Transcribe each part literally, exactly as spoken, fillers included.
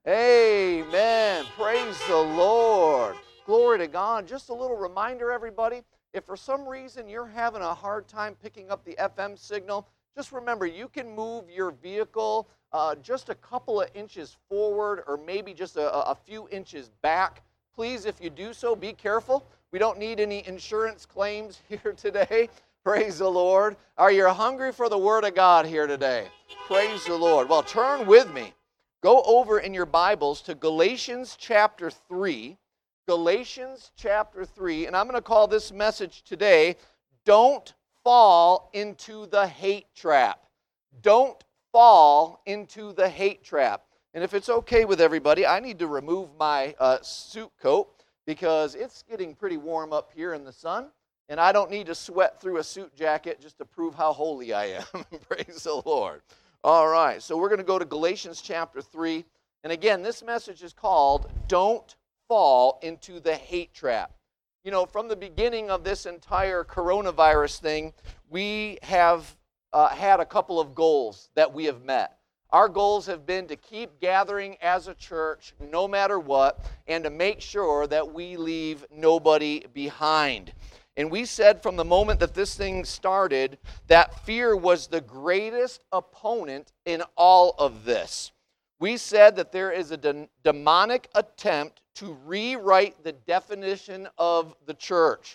Amen. Praise the Lord. Glory to God. Just a little reminder, everybody, if for some reason you're having a hard time picking up the F M signal, just remember you can move your vehicle uh, just a couple of inches forward or maybe just a, a few inches back. Please, if you do so, be careful. We don't need any insurance claims here today. Praise the Lord. Are you hungry for the Word of God here today? Praise the Lord. Well, turn with me. Go over in your Bibles to Galatians chapter three. Galatians chapter three. And I'm going to call this message today, Don't Fall into the Hate Trap. Don't fall into the hate trap. And if it's okay with everybody, I need to remove my uh, suit coat because it's getting pretty warm up here in the sun. And I don't need to sweat through a suit jacket just to prove how holy I am. Praise the Lord. All right, so we're going to go to Galatians chapter three. And again, this message is called, Don't Fall into the Hate Trap. You know, from the beginning of this entire coronavirus thing, we have uh, had a couple of goals that we have met. Our goals have been to keep gathering as a church no matter what, and to make sure that we leave nobody behind. And we said from the moment that this thing started that fear was the greatest opponent in all of this. We said that there is a de- demonic attempt to rewrite the definition of the church.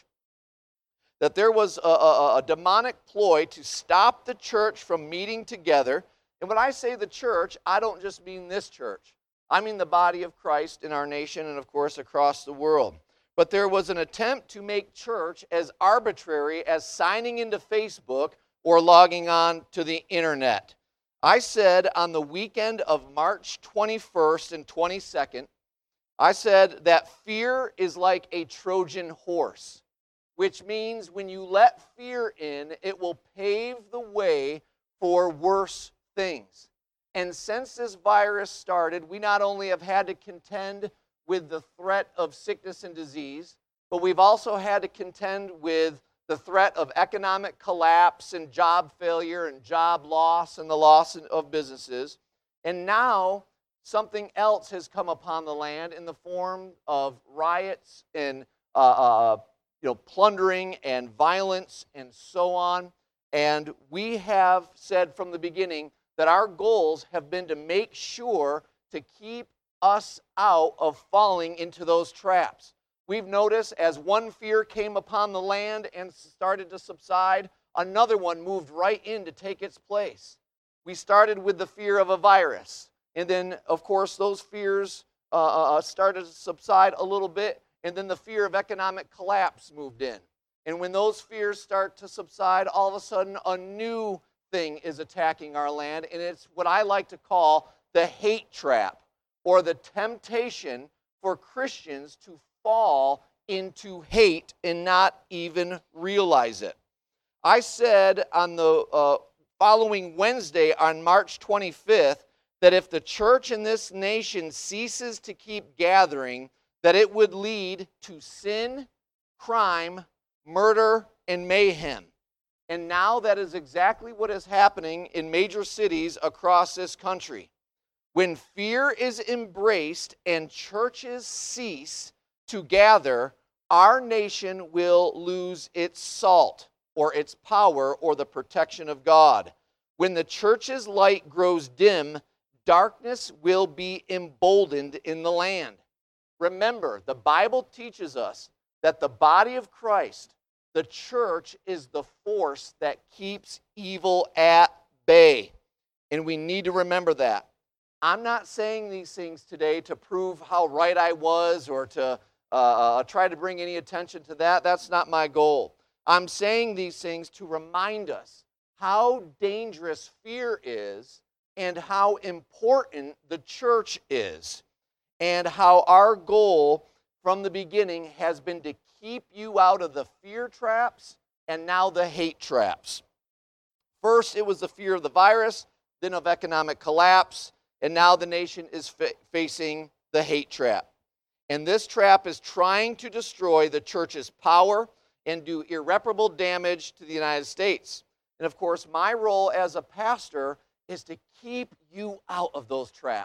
That there was a, a, a demonic ploy to stop the church from meeting together. And when I say the church, I don't just mean this church. I mean the body of Christ in our nation and, of course, across the world. But there was an attempt to make church as arbitrary as signing into Facebook or logging on to the internet. I said on the weekend of March twenty-first and twenty-second, I said that fear is like a Trojan horse, which means when you let fear in, it will pave the way for worse things. And since this virus started, we not only have had to contend with the threat of sickness and disease, but we've also had to contend with the threat of economic collapse and job failure and job loss and the loss of businesses. And now something else has come upon the land in the form of riots and uh, uh, you know, plundering and violence and so on. And we have said from the beginning that our goals have been to make sure to keep us out of falling into those traps. We've noticed as one fear came upon the land and started to subside, another one moved right in to take its place. We started with the fear of a virus, and then, of course, those fears uh, started to subside a little bit, and then the fear of economic collapse moved in. And when those fears start to subside, all of a sudden a new thing is attacking our land, and it's what I like to call the hate trap, or the temptation for Christians to fall into hate and not even realize it. I said on the uh, following Wednesday, on March twenty-fifth, that if the church in this nation ceases to keep gathering, that it would lead to sin, crime, murder, and mayhem. And now that is exactly what is happening in major cities across this country. When fear is embraced and churches cease to gather, our nation will lose its salt or its power or the protection of God. When the church's light grows dim, darkness will be emboldened in the land. Remember, the Bible teaches us that the body of Christ, the church, is the force that keeps evil at bay. And we need to remember that. I'm not saying these things today to prove how right I was or to uh, uh, try to bring any attention to that. That's not my goal. I'm saying these things to remind us how dangerous fear is and how important the church is, and how our goal from the beginning has been to keep you out of the fear traps and now the hate traps. First, it was the fear of the virus, then of economic collapse, and now the nation is fa- facing the hate trap. And this trap is trying to destroy the church's power and do irreparable damage to the United States. And of course, my role as a pastor is to keep you out of those traps.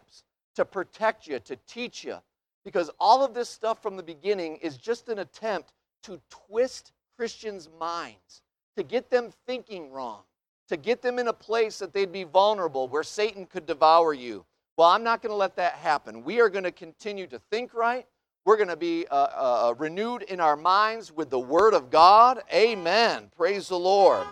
to protect you, to teach you. Because all of this stuff from the beginning is just an attempt to twist Christians' minds, to get them thinking wrong, to get them in a place that they'd be vulnerable, where Satan could devour you. Well, I'm not going to let that happen. We are going to continue to think right. We're going to be uh, uh, renewed in our minds with the Word of God. Amen. Praise the Lord.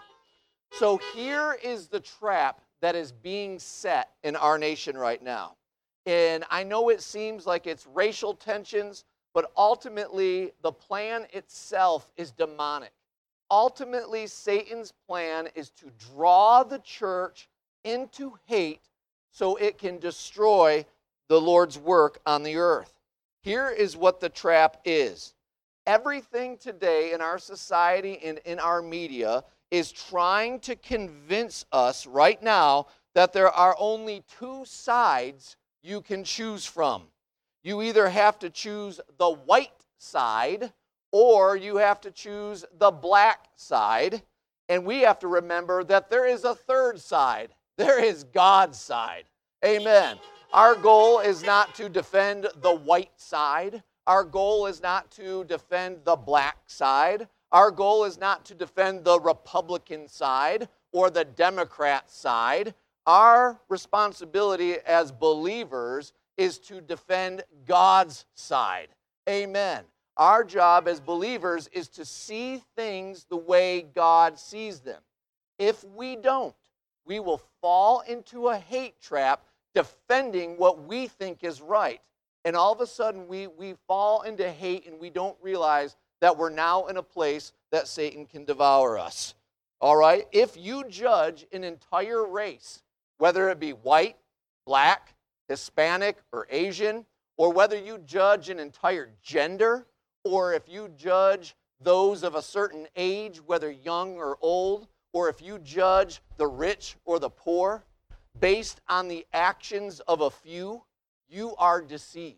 So here is the trap that is being set in our nation right now. And I know it seems like it's racial tensions, but ultimately the plan itself is demonic. Ultimately, Satan's plan is to draw the church into hate so it can destroy the Lord's work on the earth. Here is what the trap is. Everything today in our society and in our media is trying to convince us right now that there are only two sides you can choose from. You either have to choose the white side or you have to choose the black side. And we have to remember that there is a third side. There is God's side. Amen. Our goal is not to defend the white side. Our goal is not to defend the black side. Our goal is not to defend the Republican side or the Democrat side. Our responsibility as believers is to defend God's side. Amen. Our job as believers is to see things the way God sees them. If we don't, we will fall into a hate trap defending what we think is right. And all of a sudden, we, we fall into hate and we don't realize that we're now in a place that Satan can devour us. All right? If you judge an entire race, whether it be white, black, Hispanic, or Asian, or whether you judge an entire gender, or if you judge those of a certain age, whether young or old, or if you judge the rich or the poor, based on the actions of a few, you are deceived.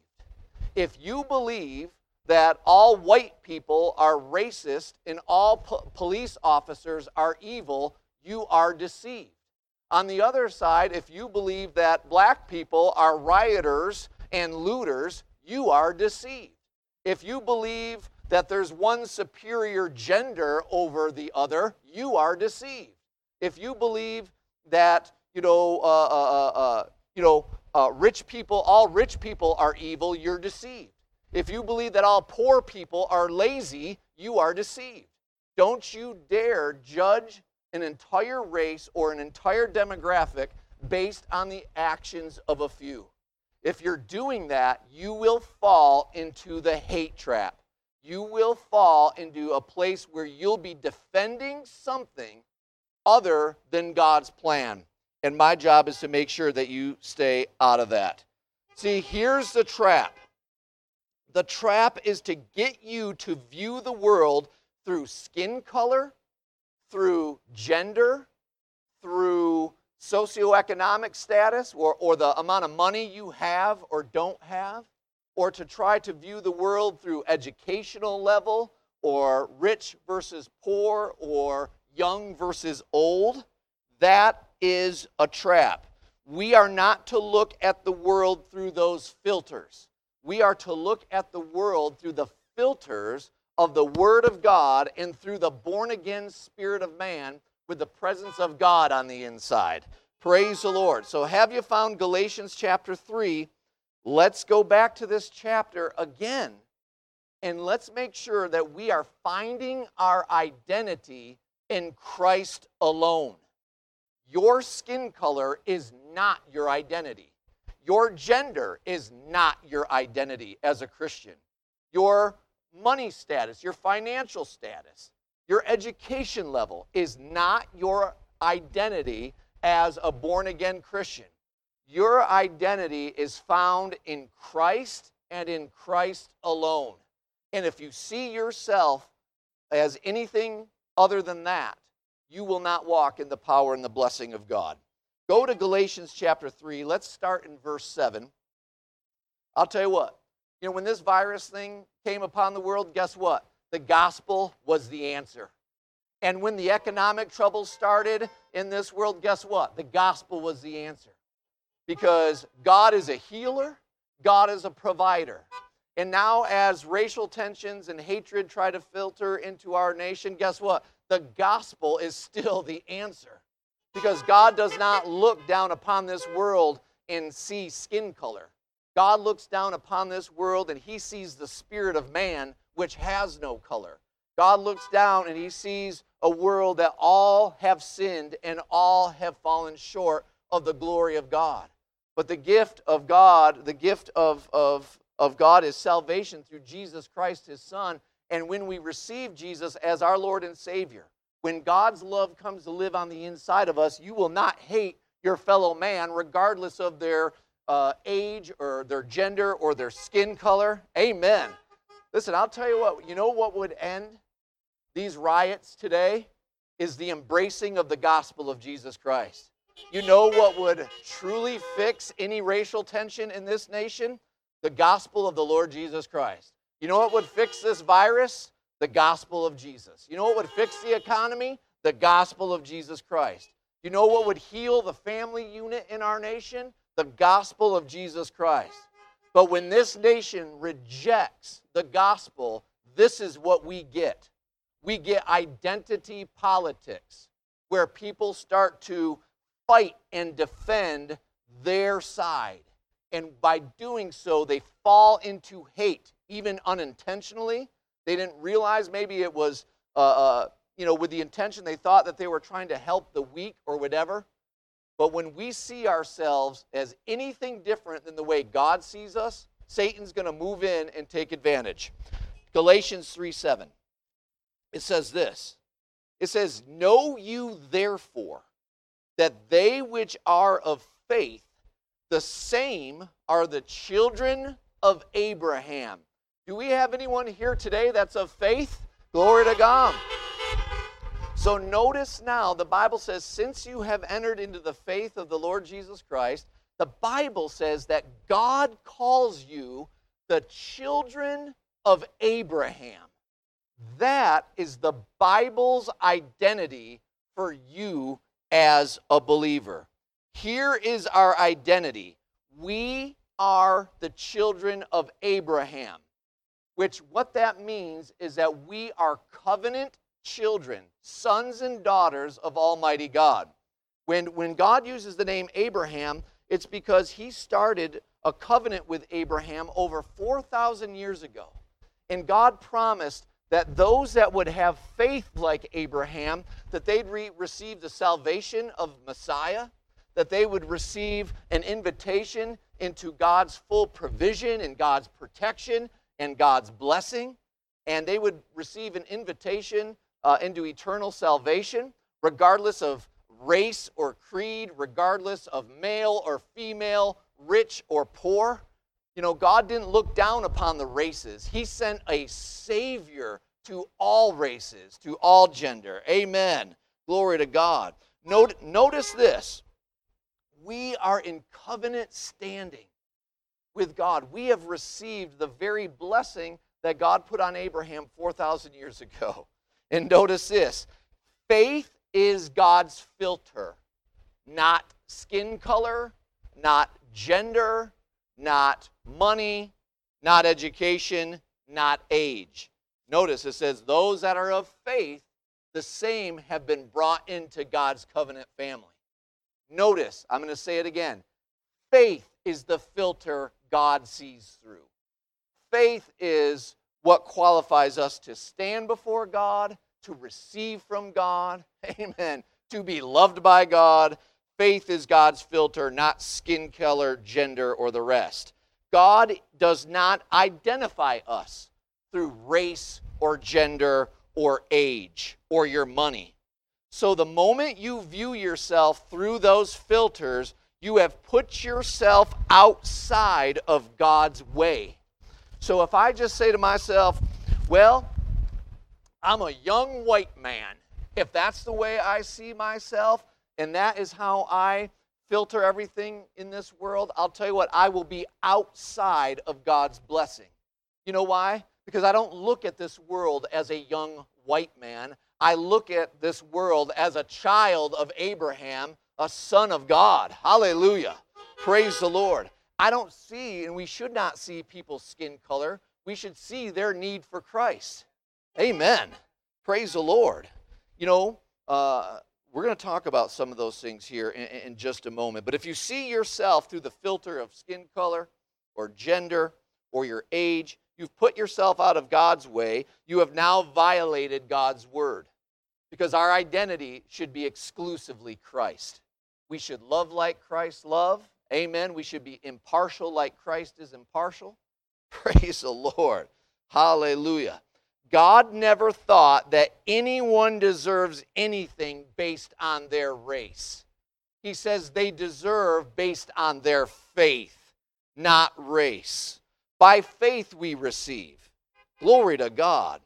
If you believe that all white people are racist and all po- police officers are evil, you are deceived. On the other side, if you believe that black people are rioters and looters, you are deceived. If you believe that there's one superior gender over the other, you are deceived. If you believe that, you know, uh, uh, uh, you know, uh, rich people, all rich people are evil, you're deceived. If you believe that all poor people are lazy, you are deceived. Don't you dare judge an entire race or an entire demographic based on the actions of a few. If you're doing that, you will fall into the hate trap. You will fall into a place where you'll be defending something other than God's plan. And my job is to make sure that you stay out of that. See, here's the trap. The trap is to get you to view the world through skin color, through gender, through socioeconomic status, or, or the amount of money you have or don't have, or to try to view the world through educational level, or rich versus poor, or young versus old. That is a trap. We are not to look at the world through those filters. We are to look at the world through the filters of the Word of God and through the born-again spirit of man with the presence of God on the inside. Praise the Lord. So have you found Galatians chapter three? Let's go back to this chapter again, and let's make sure that we are finding our identity in Christ alone. Your skin color is not your identity. Your gender is not your identity as a Christian. Your money status, your financial status, your education level is not your identity as a born-again Christian. Your identity is found in Christ and in Christ alone. And if you see yourself as anything other than that, you will not walk in the power and the blessing of God. Go to Galatians chapter three. Let's start in verse seven. I'll tell you what. You know, when this virus thing came upon the world, guess what? The gospel was the answer. And when the economic troubles started in this world, guess what? The gospel was the answer. because God is a healer, God is a provider. And now as racial tensions and hatred try to filter into our nation, guess what? The gospel is still the answer. Because God does not look down upon this world and see skin color. God looks down upon this world and he sees the spirit of man, which has no color. God looks down and he sees a world that all have sinned and all have fallen short of the glory of God. But the gift of God, the gift of, of, of God is salvation through Jesus Christ, his Son. And when we receive Jesus as our Lord and Savior, when God's love comes to live on the inside of us, you will not hate your fellow man regardless of their uh, age or their gender or their skin color. Amen. Listen, I'll tell you what, you know what would end these riots today is the embracing of the gospel of Jesus Christ. You know what would truly fix any racial tension in this nation? The gospel of the Lord Jesus Christ. You know what would fix this virus? The gospel of Jesus. You know what would fix the economy? The gospel of Jesus Christ. You know what would heal the family unit in our nation? The gospel of Jesus Christ. But when this nation rejects the gospel, this is what we get. We get identity politics, where people start to fight and defend their side. And by doing so, they fall into hate, even unintentionally. They didn't realize maybe it was, uh, uh, you know, with the intention they thought that they were trying to help the weak or whatever. But when we see ourselves as anything different than the way God sees us, Satan's going to move in and take advantage. Galatians three seven. It says this. It says, "Know you therefore that they which are of faith, the same are the children of Abraham." Do we have anyone here today that's of faith? Glory to God. So notice now, the Bible says, since you have entered into the faith of the Lord Jesus Christ, the Bible says that God calls you the children of Abraham. That is the Bible's identity for you as a believer. Here is our identity. We are the children of Abraham. Which what that means is that we are covenant children, sons and daughters of Almighty God. When, when God uses the name Abraham, it's because he started a covenant with Abraham over four thousand years ago. And God promised that those that would have faith like Abraham, that they'd re- receive the salvation of Messiah, that they would receive an invitation into God's full provision and God's protection and God's blessing, and they would receive an invitation uh, into eternal salvation, regardless of race or creed, regardless of male or female, rich or poor. You know, God didn't look down upon the races. He sent a Savior to all races, to all gender. Amen. Glory to God. Note, notice this. We are in covenant standing with God. We have received the very blessing that God put on Abraham four thousand years ago. And notice this. Faith is God's filter. Not skin color, not gender, not money, not education, not age. Notice it says, those that are of faith, the same have been brought into God's covenant family. Notice, I'm going to say it again. Faith is the filter God sees through. Faith is what qualifies us to stand before God, to receive from God, amen, to be loved by God. Faith is God's filter, not skin color, gender, or the rest. God does not identify us through race or gender or age or your money. So the moment you view yourself through those filters, you have put yourself outside of God's way. So if I just say to myself, well, I'm a young white man, if that's the way I see myself, and that is how I filter everything in this world, I'll tell you what, I will be outside of God's blessing. You know why? Because I don't look at this world as a young white man. I look at this world as a child of Abraham, a son of God. Hallelujah. Praise the Lord. I don't see, and we should not see people's skin color. We should see their need for Christ. Amen. Praise the Lord. You know, uh, we're going to talk about some of those things here in, in just a moment. But if you see yourself through the filter of skin color or gender or your age, you've put yourself out of God's way. You have now violated God's word. Because our identity should be exclusively Christ. We should love like Christ loved. Amen. We should be impartial like Christ is impartial. Praise the Lord. Hallelujah. God never thought that anyone deserves anything based on their race. He says they deserve based on their faith, not race. By faith we receive. Glory to God.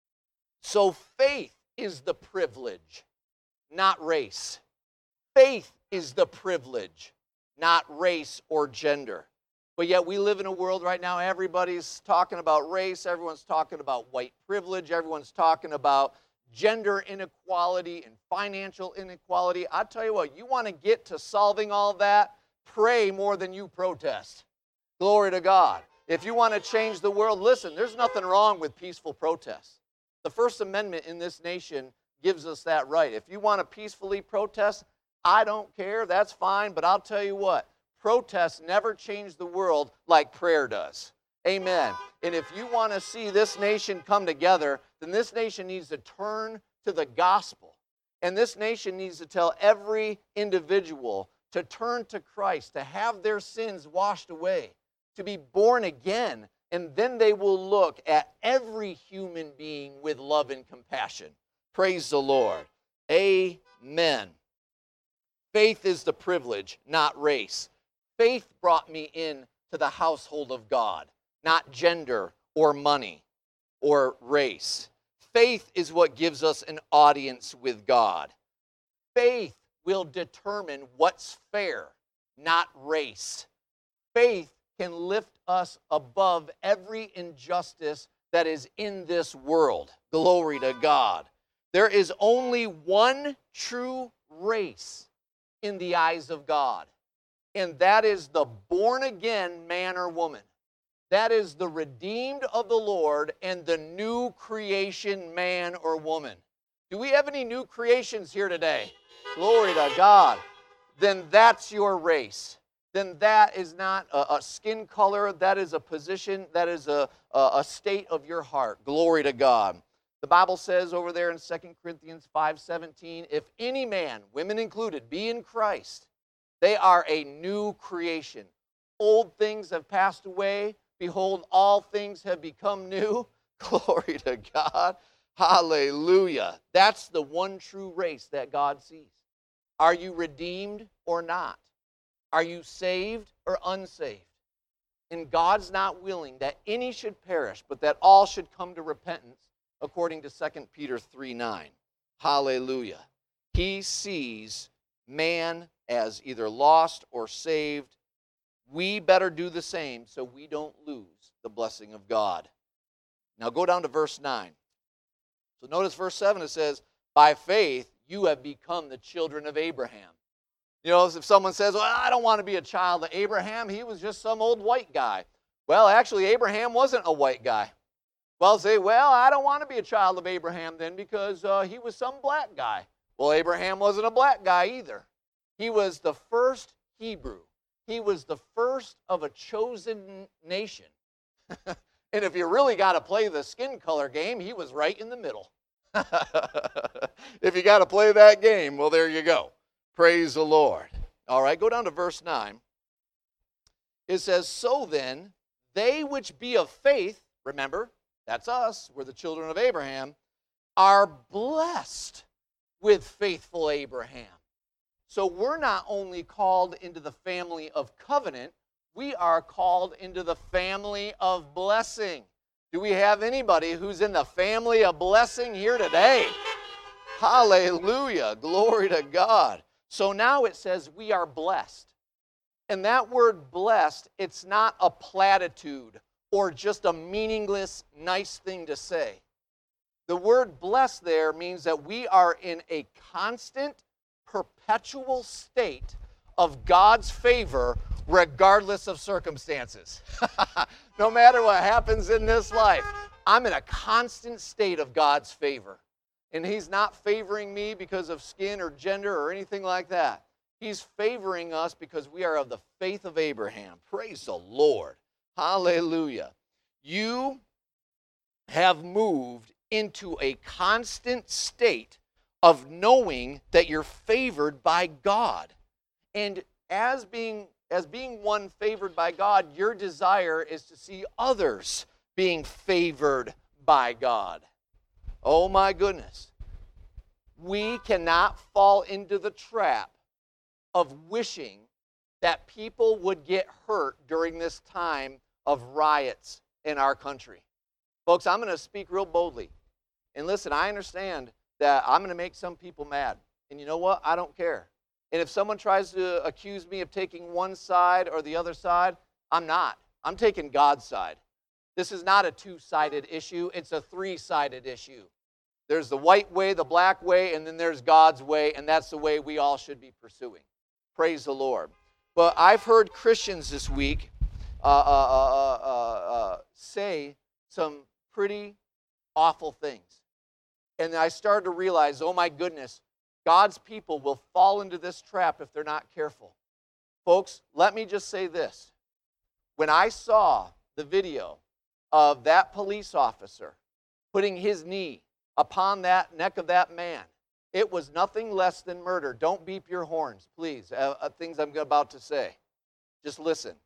So faith is the privilege, not race. Faith is the privilege, not race or gender. But yet we live in a world right now, everybody's talking about race, everyone's talking about white privilege, everyone's talking about gender inequality and financial inequality. I tell you what, you want to get to solving all that, pray more than you protest. Glory to God. If you want to change the world, listen, there's nothing wrong with peaceful protests. The First Amendment in this nation gives us that right. If you want to peacefully protest, I don't care, that's fine, but I'll tell you what, protests never change the world like prayer does. Amen. And if you want to see this nation come together, then this nation needs to turn to the gospel. And this nation needs to tell every individual to turn to Christ, to have their sins washed away, to be born again. And then they will look at every human being with love and compassion. Praise the Lord. Amen. Faith is the privilege, not race. Faith brought me in to the household of God, not gender or money or race. Faith is what gives us an audience with God. Faith will determine what's fair, not race. Faith can lift us above every injustice that is in this world. Glory to God. There is only one true race in the eyes of God, and that is the born-again man or woman. That is the redeemed of the Lord and the new creation man or woman. Do we have any new creations here today? Glory to God. Then that's your race. Then that is not a, a skin color, that is a position, that is a, a, a state of your heart. Glory to God. The Bible says over there in Second Corinthians five seventeen, if any man, women included, be in Christ, they are a new creation. Old things have passed away. Behold, all things have become new. Glory to God. Hallelujah. That's the one true race that God sees. Are you redeemed or not? Are you saved or unsaved? And God's not willing that any should perish, but that all should come to repentance, according to Second Peter three nine. Hallelujah. He sees man as either lost or saved. We better do the same so we don't lose the blessing of God. Now go down to verse nine. So notice verse seven, it says, by faith you have become the children of Abraham. You know, if someone says, well, I don't want to be a child of Abraham, he was just some old white guy. Well, actually, Abraham wasn't a white guy. Well, say, well, I don't want to be a child of Abraham then because uh, he was some black guy. Well, Abraham wasn't a black guy either. He was the first Hebrew. He was the first of a chosen nation. And if you really got to play the skin color game, he was right in the middle. If you got to play that game, well, there you go. Praise the Lord. All right, go down to verse nine. It says, so then, they which be of faith, remember, that's us, we're the children of Abraham, are blessed with faithful Abraham. So we're not only called into the family of covenant, we are called into the family of blessing. Do we have anybody who's in the family of blessing here today? Hallelujah. Glory to God. So now it says we are blessed. And that word blessed, it's not a platitude or just a meaningless, nice thing to say. The word blessed there means that we are in a constant, perpetual state of God's favor regardless of circumstances. No matter what happens in this life, I'm in a constant state of God's favor. And he's not favoring me because of skin or gender or anything like that. He's favoring us because we are of the faith of Abraham. Praise the Lord. Hallelujah. You have moved into a constant state of knowing that you're favored by God. And as being, as being one favored by God, your desire is to see others being favored by God. Oh my goodness. We cannot fall into the trap of wishing that people would get hurt during this time of riots in our country. Folks, I'm going to speak real boldly. And listen, I understand that I'm going to make some people mad. And you know what? I don't care. And if someone tries to accuse me of taking one side or the other side, I'm not. I'm taking God's side. This is not a two-sided issue. It's a three-sided issue. There's the white way, the black way, and then there's God's way, and that's the way we all should be pursuing. Praise the Lord. But I've heard Christians this week uh, uh, uh, uh, uh, say some pretty awful things. And I started to realize, oh my goodness, God's people will fall into this trap if they're not careful. Folks, let me just say this. When I saw the video of that police officer putting his knee upon that neck of that man, it was nothing less than murder. Don't beep your horns, please, uh, uh, things I'm about to say. Just listen.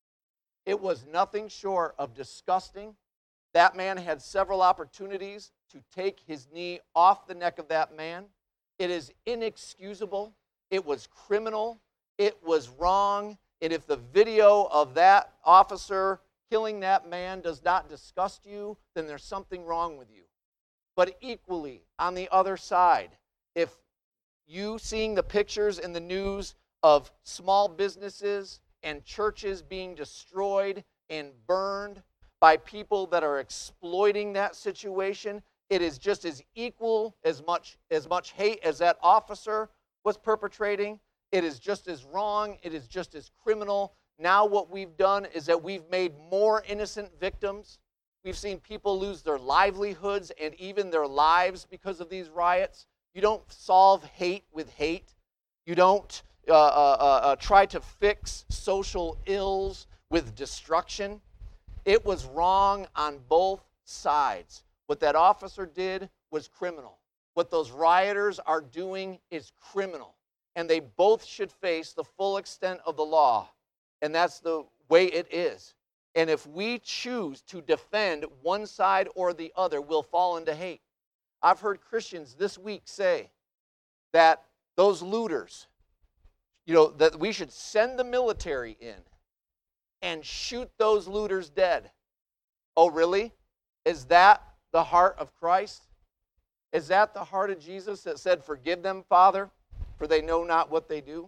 It was nothing short of disgusting. That man had several opportunities to take his knee off the neck of that man. It is inexcusable. It was criminal. It was wrong. And if the video of that officer killing that man does not disgust you, then there's something wrong with you. But equally, on the other side, if you seeing the pictures in the news of small businesses and churches being destroyed and burned by people that are exploiting that situation, it is just as equal, as much, as much hate as that officer was perpetrating. It is just as wrong. It is just as criminal. Now what we've done is that we've made more innocent victims. We've seen people lose their livelihoods and even their lives because of these riots. You don't solve hate with hate. You don't uh, uh, uh, try to fix social ills with destruction. It was wrong on both sides. What that officer did was criminal. What those rioters are doing is criminal. And they both should face the full extent of the law. And that's the way it is. And if we choose to defend one side or the other, we'll fall into hate. I've heard Christians this week say that those looters, you know, that we should send the military in and shoot those looters dead. Oh, really? Is that the heart of Christ? Is that the heart of Jesus that said, "Forgive them, Father, for they know not what they do"?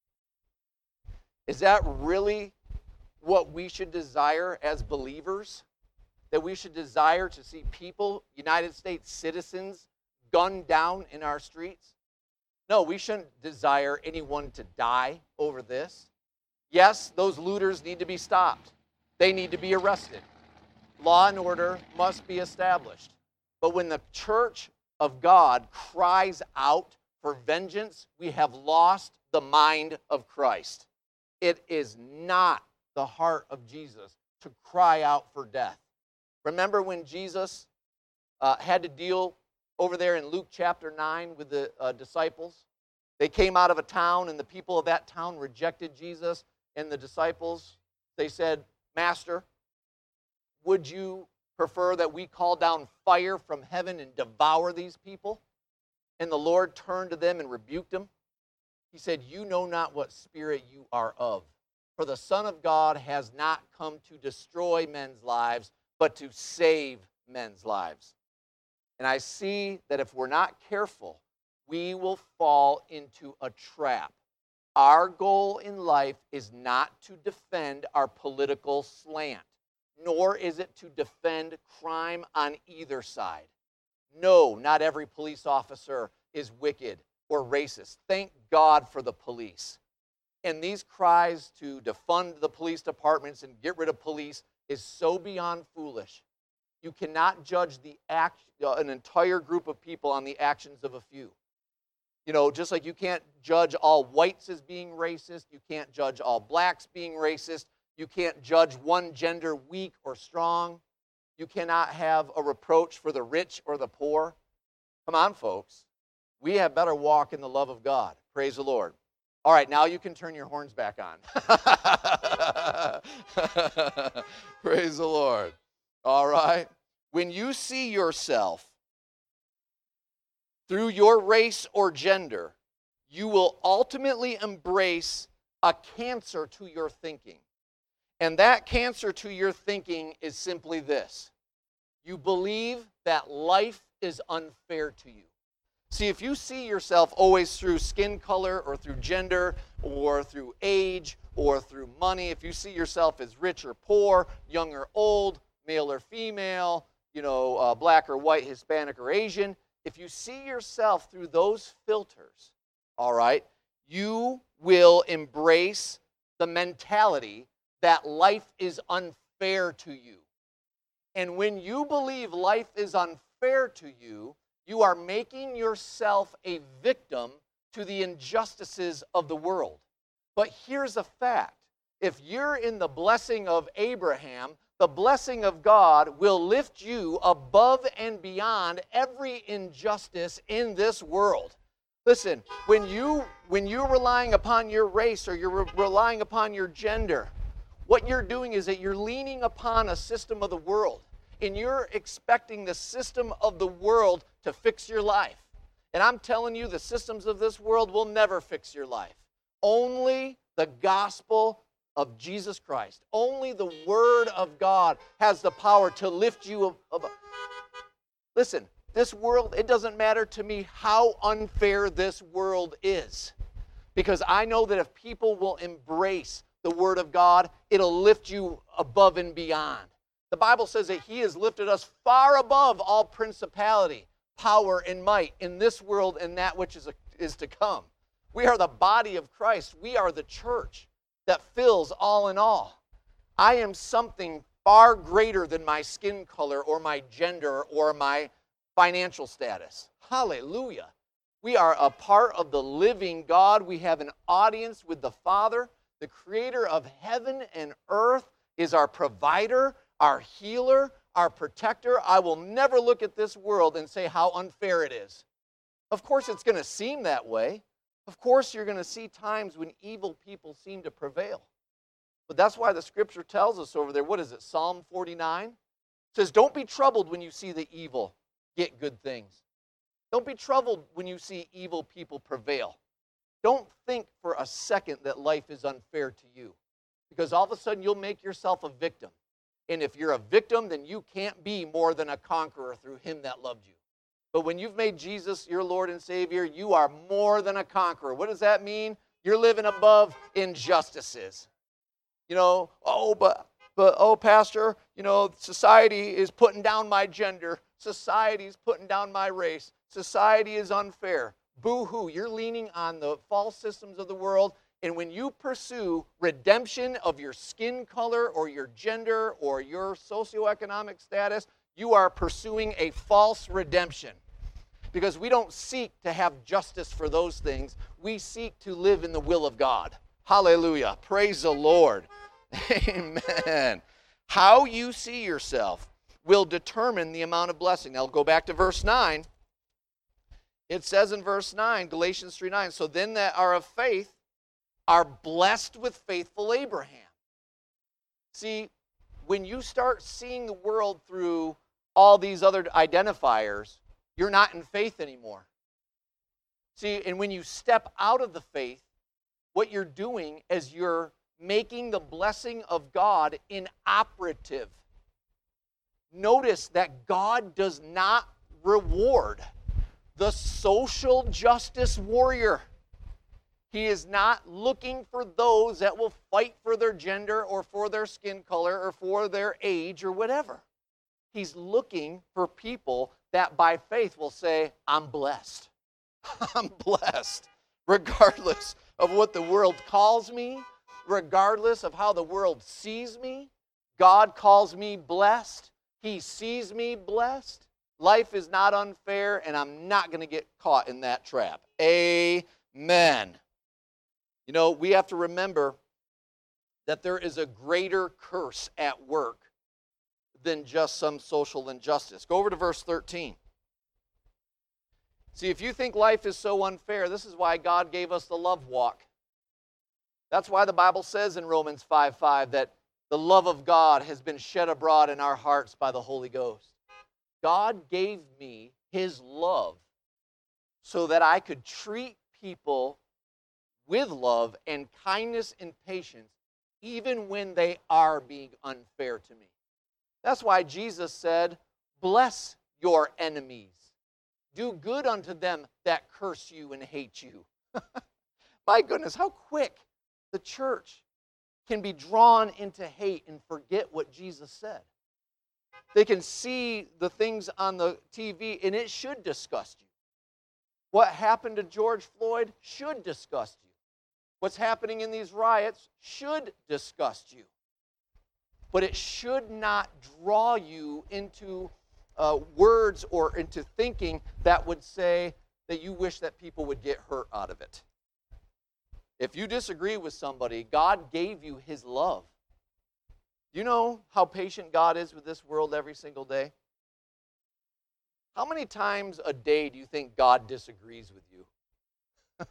Is that really what we should desire as believers? That we should desire to see people, United States citizens, gunned down in our streets? No, we shouldn't desire anyone to die over this. Yes, those looters need to be stopped. They need to be arrested. Law and order must be established. But when the church of God cries out for vengeance, we have lost the mind of Christ. It is not the heart of Jesus to cry out for death. Remember when Jesus uh, had to deal over there in Luke chapter nine with the uh, disciples? They came out of a town, and the people of that town rejected Jesus, and the disciples, they said, "Master, would you prefer that we call down fire from heaven and devour these people?" And the Lord turned to them and rebuked them. He said, "You know not what spirit you are of. For the Son of God has not come to destroy men's lives, but to save men's lives." And I see that if we're not careful, we will fall into a trap. Our goal in life is not to defend our political slant, nor is it to defend crime on either side. No, not every police officer is wicked or racist. Thank God for the police. And these cries to defund the police departments and get rid of police is so beyond foolish. You cannot judge the act, uh, an entire group of people on the actions of a few. You know, just like you can't judge all whites as being racist, you can't judge all blacks being racist, you can't judge one gender weak or strong, you cannot have a reproach for the rich or the poor. Come on, folks. We have better walk in the love of God. Praise the Lord. All right, now you can turn your horns back on. Praise the Lord. All right. When you see yourself through your race or gender, you will ultimately embrace a cancer to your thinking. And that cancer to your thinking is simply this. You believe that life is unfair to you. See, if you see yourself always through skin color or through gender or through age or through money, if you see yourself as rich or poor, young or old, male or female, you know, uh, black or white, Hispanic or Asian, if you see yourself through those filters, all right, you will embrace the mentality that life is unfair to you. And when you believe life is unfair to you, you are making yourself a victim to the injustices of the world. But here's a fact. If you're in the blessing of Abraham, the blessing of God will lift you above and beyond every injustice in this world. Listen, when, you, when you're relying upon your race or you're re- relying upon your gender, what you're doing is that you're leaning upon a system of the world. And you're expecting the system of the world to fix your life. And I'm telling you, the systems of this world will never fix your life. Only the gospel of Jesus Christ, only the Word of God has the power to lift you above. Listen, this world, it doesn't matter to me how unfair this world is. Because I know that if people will embrace the Word of God, it'll lift you above and beyond. The Bible says that He has lifted us far above all principality, power, and might in this world and that which is, a, is to come. We are the body of Christ. We are the church that fills all in all. I am something far greater than my skin color or my gender or my financial status. Hallelujah. We are a part of the living God. We have an audience with the Father. The creator of heaven and earth is our provider, our healer, our protector. I will never look at this world and say how unfair it is. Of course, it's going to seem that way. Of course, you're going to see times when evil people seem to prevail. But that's why the scripture tells us over there, what is it, Psalm forty-nine? It says, don't be troubled when you see the evil get good things. Don't be troubled when you see evil people prevail. Don't think for a second that life is unfair to you. Because all of a sudden, you'll make yourself a victim. And if you're a victim, then you can't be more than a conqueror through Him that loved you. But when you've made Jesus your Lord and Savior, you are more than a conqueror. What does that mean? You're living above injustices. You know, oh, but, but oh, Pastor, you know, society is putting down my gender. Society is putting down my race. Society is unfair. Boo-hoo, you're leaning on the false systems of the world. And when you pursue redemption of your skin color or your gender or your socioeconomic status, you are pursuing a false redemption. Because we don't seek to have justice for those things. We seek to live in the will of God. Hallelujah. Praise the Lord. Amen. How you see yourself will determine the amount of blessing. Now, go back to verse nine. It says in verse nine, Galatians three nine, so then that are of faith are blessed with faithful Abraham. See, when you start seeing the world through all these other identifiers, you're not in faith anymore. See, and when you step out of the faith, what you're doing is you're making the blessing of God inoperative. Notice that God does not reward the social justice warrior. He is not looking for those that will fight for their gender or for their skin color or for their age or whatever. He's looking for people that by faith will say, I'm blessed. I'm blessed, regardless of what the world calls me, regardless of how the world sees me. God calls me blessed. He sees me blessed. Life is not unfair, and I'm not going to get caught in that trap. Amen. You know, we have to remember that there is a greater curse at work than just some social injustice. Go over to verse thirteen. See, if you think life is so unfair, this is why God gave us the love walk. That's why the Bible says in Romans five five that the love of God has been shed abroad in our hearts by the Holy Ghost. God gave me His love so that I could treat people with love and kindness and patience even when they are being unfair to me. That's why Jesus said, bless your enemies. Do good unto them that curse you and hate you. My goodness, how quick the church can be drawn into hate and forget what Jesus said. They can see the things on the T V, and it should disgust you. What happened to George Floyd should disgust you. What's happening in these riots should disgust you. But it should not draw you into uh, words or into thinking that would say that you wish that people would get hurt out of it. If you disagree with somebody, God gave you His love. You know how patient God is with this world every single day? How many times a day do you think God disagrees with you?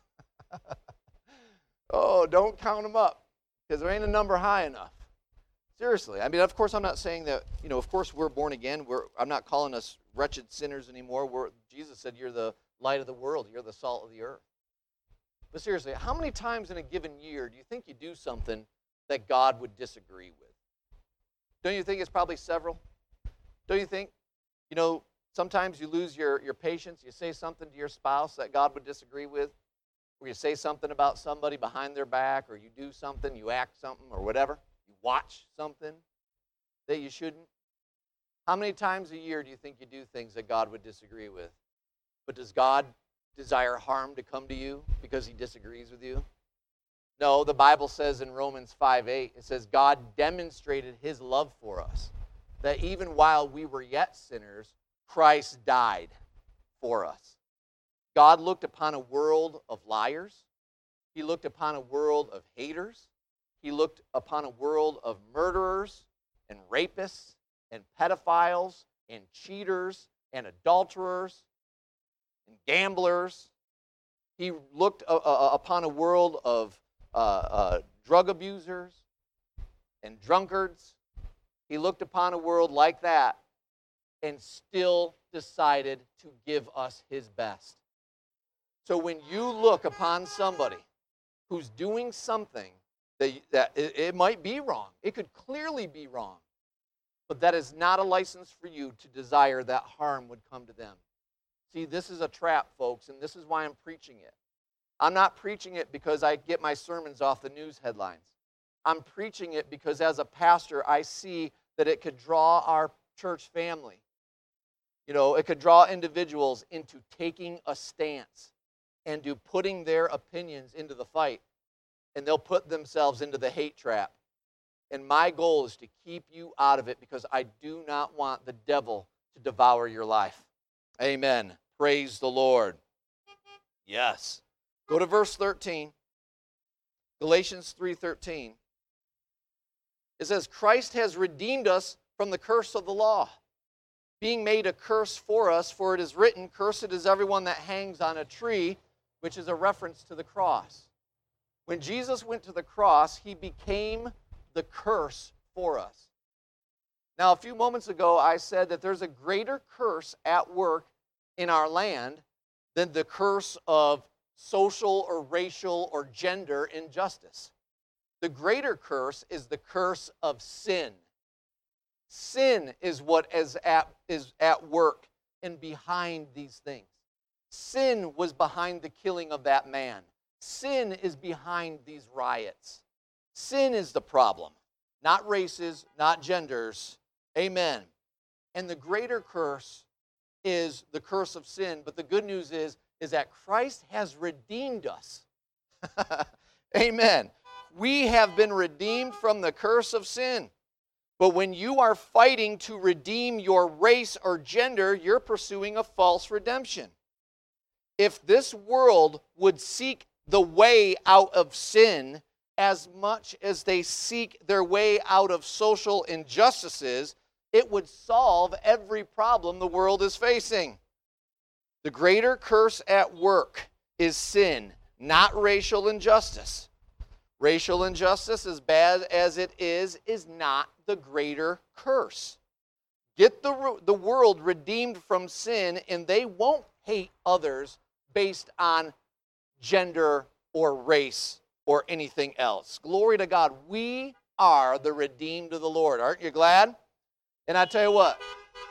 Oh, don't count them up, because there ain't a number high enough. Seriously. I mean, of course, I'm not saying that, you know, of course we're born again. We're, I'm not calling us wretched sinners anymore. We're, Jesus said you're the light of the world. You're the salt of the earth. But seriously, how many times in a given year do you think you do something that God would disagree with? Don't you think it's probably several? Don't you think? You know, sometimes you lose your, your patience. You say something to your spouse that God would disagree with. Or you say something about somebody behind their back, or you do something, you act something, or whatever. You watch something that you shouldn't. How many times a year do you think you do things that God would disagree with? But does God desire harm to come to you because He disagrees with you? No, the Bible says in Romans five eight, it says, God demonstrated His love for us, that even while we were yet sinners, Christ died for us. God looked upon a world of liars. He looked upon a world of haters. He looked upon a world of murderers and rapists and pedophiles and cheaters and adulterers and gamblers. He looked uh, uh, upon a world of uh, uh, drug abusers and drunkards. He looked upon a world like that and still decided to give us His best. So when you look upon somebody who's doing something that, that it, it might be wrong, it could clearly be wrong, but that is not a license for you to desire that harm would come to them. See, this is a trap, folks, and this is why I'm preaching it. I'm not preaching it because I get my sermons off the news headlines. I'm preaching it because as a pastor, I see that it could draw our church family. You know, it could draw individuals into taking a stance and to putting their opinions into the fight. And they'll put themselves into the hate trap. And my goal is to keep you out of it because I do not want the devil to devour your life. Amen. Praise the Lord. Yes. Go to verse thirteen. Galatians three thirteen. It says, Christ has redeemed us from the curse of the law, being made a curse for us, for it is written, cursed is everyone that hangs on a tree, which is a reference to the cross. When Jesus went to the cross, He became the curse for us. Now, a few moments ago, I said that there's a greater curse at work in our land than the curse of social or racial or gender injustice. The greater curse is the curse of sin. Sin is what is at, is at work and behind these things. Sin was behind the killing of that man. Sin is behind these riots. Sin is the problem, not races, not genders. Amen. And the greater curse is the curse of sin, but the good news is, is that Christ has redeemed us. Amen. We have been redeemed from the curse of sin. But when you are fighting to redeem your race or gender, you're pursuing a false redemption. If this world would seek the way out of sin as much as they seek their way out of social injustices, it would solve every problem the world is facing. The greater curse at work is sin, not racial injustice. Racial injustice, as bad as it is, is not the greater curse. Get the, the world redeemed from sin, and they won't hate others based on gender or race or anything else. Glory to God. We are the redeemed of the Lord. Aren't you glad? And I tell you what,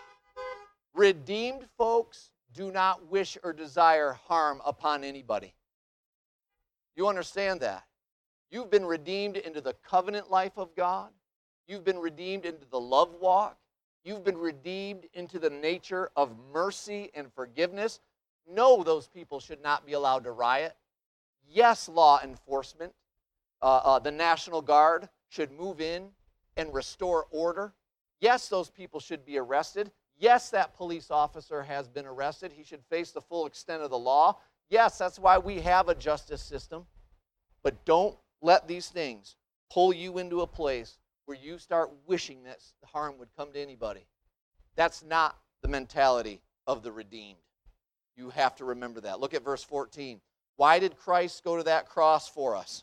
redeemed folks do not wish or desire harm upon anybody. You understand that? You've been redeemed into the covenant life of God. You've been redeemed into the love walk. You've been redeemed into the nature of mercy and forgiveness. No, those people should not be allowed to riot. Yes, law enforcement, uh, uh, the National Guard should move in and restore order. Yes, those people should be arrested. Yes, that police officer has been arrested. He should face the full extent of the law. Yes, that's why we have a justice system. But don't let these things pull you into a place where you start wishing that harm would come to anybody. That's not the mentality of the redeemed. You have to remember that. Look at verse fourteen. Why did Christ go to that cross for us?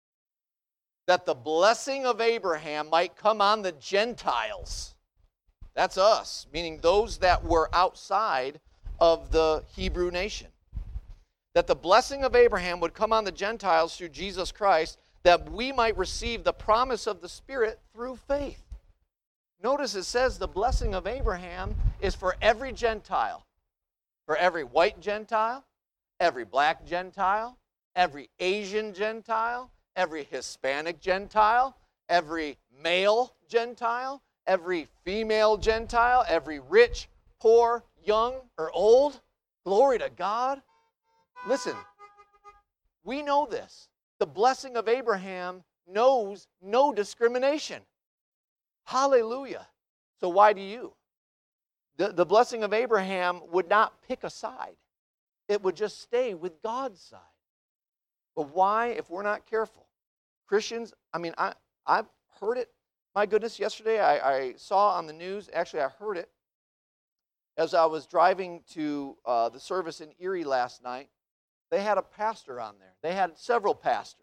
That the blessing of Abraham might come on the Gentiles. That's us, meaning those that were outside of the Hebrew nation. That the blessing of Abraham would come on the Gentiles through Jesus Christ, that we might receive the promise of the Spirit through faith. Notice it says the blessing of Abraham is for every Gentile. For every white Gentile, every black Gentile, every Asian Gentile, every Hispanic Gentile, every male Gentile, every female Gentile, every rich, poor, young, or old. Glory to God. Listen, we know this. The blessing of Abraham knows no discrimination. Hallelujah. So why do you? The, the blessing of Abraham would not pick a side. It would just stay with God's side. But why, if we're not careful? Christians, I mean, I, I've heard it. My goodness, yesterday I, I saw on the news, actually I heard it, as I was driving to uh, the service in Erie last night. They had a pastor on there. They had several pastors.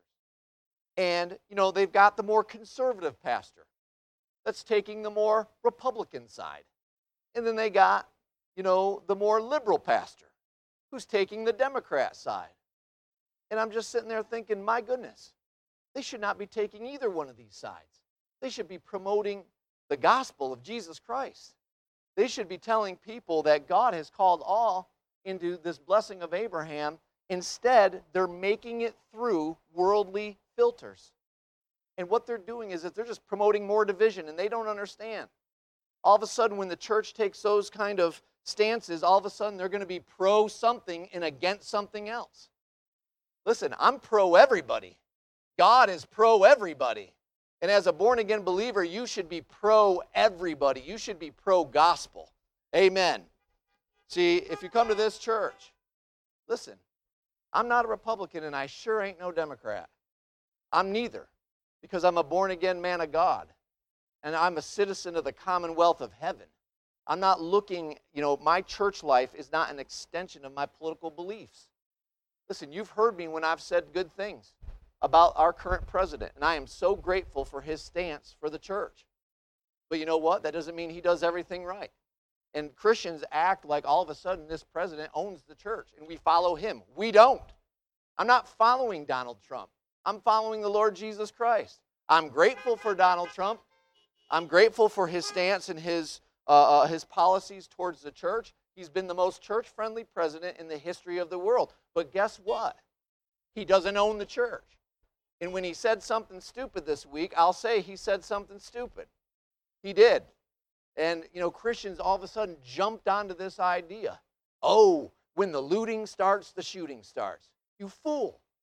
And, you know, they've got the more conservative pastor that's taking the more Republican side. And then they got, you know, the more liberal pastor who's taking the Democrat side. And I'm just sitting there thinking, my goodness, they should not be taking either one of these sides. They should be promoting the gospel of Jesus Christ. They should be telling people that God has called all into this blessing of Abraham. Instead, they're making it through worldly filters. And what they're doing is that they're just promoting more division, and they don't understand. All of a sudden, when the church takes those kind of stances, all of a sudden they're going to be pro something and against something else. Listen, I'm pro everybody. God is pro everybody. And as a born-again believer, you should be pro everybody. You should be pro gospel. Amen. See, if you come to this church, listen, I'm not a Republican and I sure ain't no Democrat. I'm neither, because I'm a born-again man of God. And I'm a citizen of the commonwealth of heaven. I'm not looking, you know, my church life is not an extension of my political beliefs. Listen, you've heard me when I've said good things about our current president, and I am so grateful for his stance for the church. But you know what? That doesn't mean he does everything right. And Christians act like all of a sudden this president owns the church, and we follow him. We don't. I'm not following Donald Trump. I'm following the Lord Jesus Christ. I'm grateful for Donald Trump. I'm grateful for his stance and his, uh, uh, his policies towards the church. He's been the most church-friendly president in the history of the world. But guess what? He doesn't own the church. And when he said something stupid this week, I'll say he said something stupid. He did. And, you know, Christians all of a sudden jumped onto this idea. Oh, when the looting starts, the shooting starts. You fool.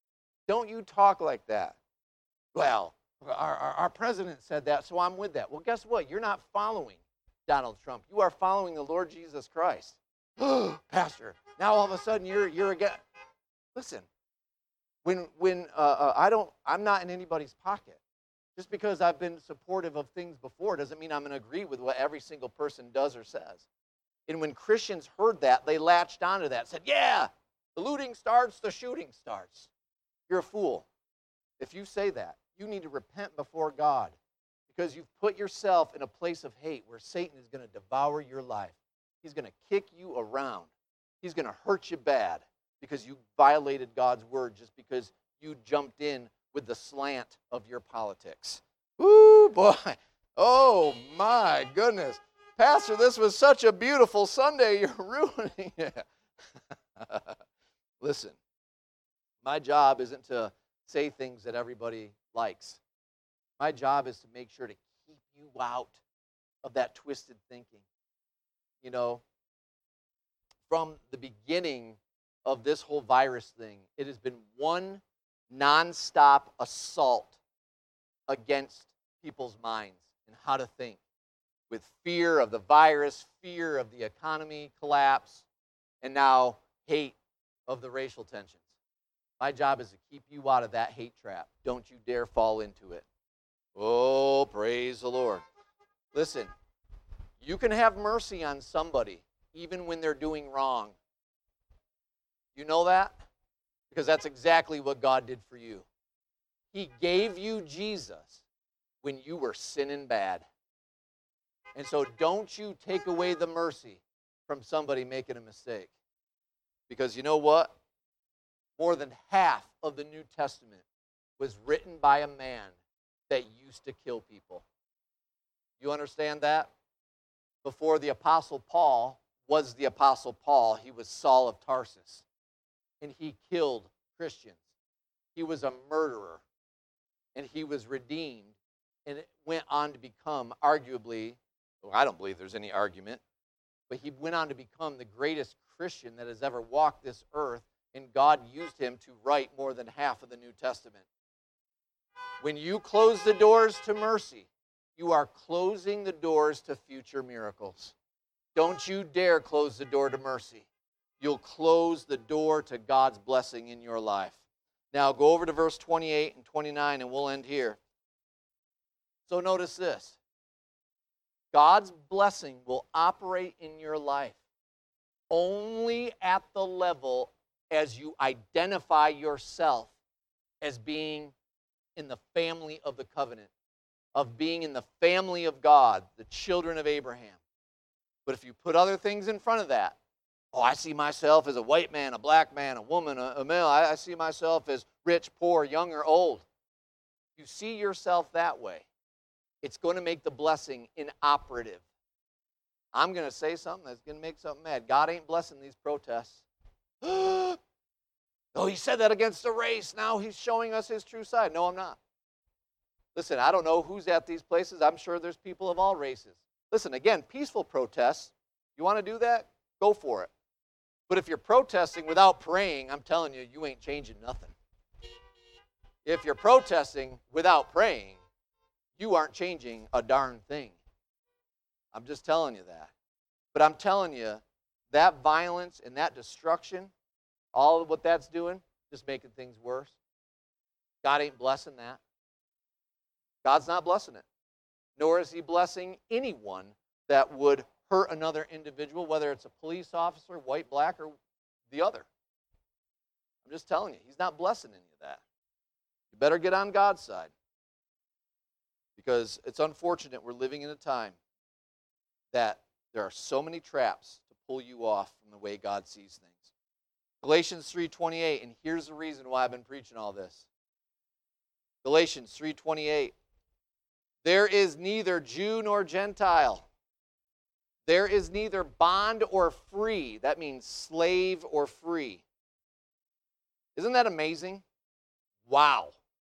Don't you talk like that. Well, our, our, our president said that, so I'm with that. Well, guess what? You're not following Donald Trump. You are following the Lord Jesus Christ. Pastor, now all of a sudden you're you're again. Listen, when when uh, uh, I don't, I'm not in anybody's pocket. Just because I've been supportive of things before doesn't mean I'm going to agree with what every single person does or says. And when Christians heard that, they latched onto that, said, yeah, the looting starts, the shooting starts. You're a fool. If you say that, you need to repent before God because you've put yourself in a place of hate where Satan is going to devour your life. He's going to kick you around. He's going to hurt you bad because you violated God's word just because you jumped in with the slant of your politics. Woo, boy. Oh, my goodness. Pastor, this was such a beautiful Sunday. You're ruining it. Listen, my job isn't to say things that everybody likes. My job is to make sure to keep you out of that twisted thinking. You know, from the beginning of this whole virus thing, it has been one nonstop assault against people's minds and how to think, with fear of the virus, fear of the economy collapse, and now hate of the racial tensions. My job is to keep you out of that hate trap. Don't you dare fall into it. Oh, praise the Lord. Listen, you can have mercy on somebody even when they're doing wrong. You know that? Because that's exactly what God did for you. He gave you Jesus when you were sinning bad. And so don't you take away the mercy from somebody making a mistake. Because you know what? More than half of the New Testament was written by a man that used to kill people. You understand that? Before the Apostle Paul was the Apostle Paul, he was Saul of Tarsus. And he killed Christians. He was a murderer. And he was redeemed. And it went on to become, arguably, well, I don't believe there's any argument, but he went on to become the greatest Christian that has ever walked this earth, and God used him to write more than half of the New Testament. When you close the doors to mercy, you are closing the doors to future miracles. Don't you dare close the door to mercy. You'll close the door to God's blessing in your life. Now go over to verse twenty-eight and twenty-nine, and we'll end here. So notice this. God's blessing will operate in your life only at the level as you identify yourself as being in the family of the covenant, of being in the family of God, the children of Abraham. But if you put other things in front of that, oh, I see myself as a white man, a black man, a woman, a, a male, I, I see myself as rich, poor, young, or old. You see yourself that way, it's going to make the blessing inoperative. I'm going to say something that's going to make something mad. God ain't blessing these protests. Oh, he said that against the race. Now he's showing us his true side. No, I'm not. Listen, I don't know who's at these places. I'm sure there's people of all races. Listen, again, peaceful protests. You want to do that? Go for it. But if you're protesting without praying, I'm telling you, you ain't changing nothing. If you're protesting without praying, you aren't changing a darn thing. I'm just telling you that. But I'm telling you, that violence and that destruction, all of what that's doing, just making things worse. God ain't blessing that. God's not blessing it. Nor is he blessing anyone that would hurt another individual, whether it's a police officer, white, black, or the other. I'm just telling you, he's not blessing any of that. You better get on God's side. Because it's unfortunate we're living in a time that there are so many traps to pull you off from the way God sees things. Galatians three twenty-eight, and here's the reason why I've been preaching all this. Galatians three twenty-eight. There is neither Jew nor Gentile. There is neither bond or free. That means slave or free. Isn't that amazing? Wow.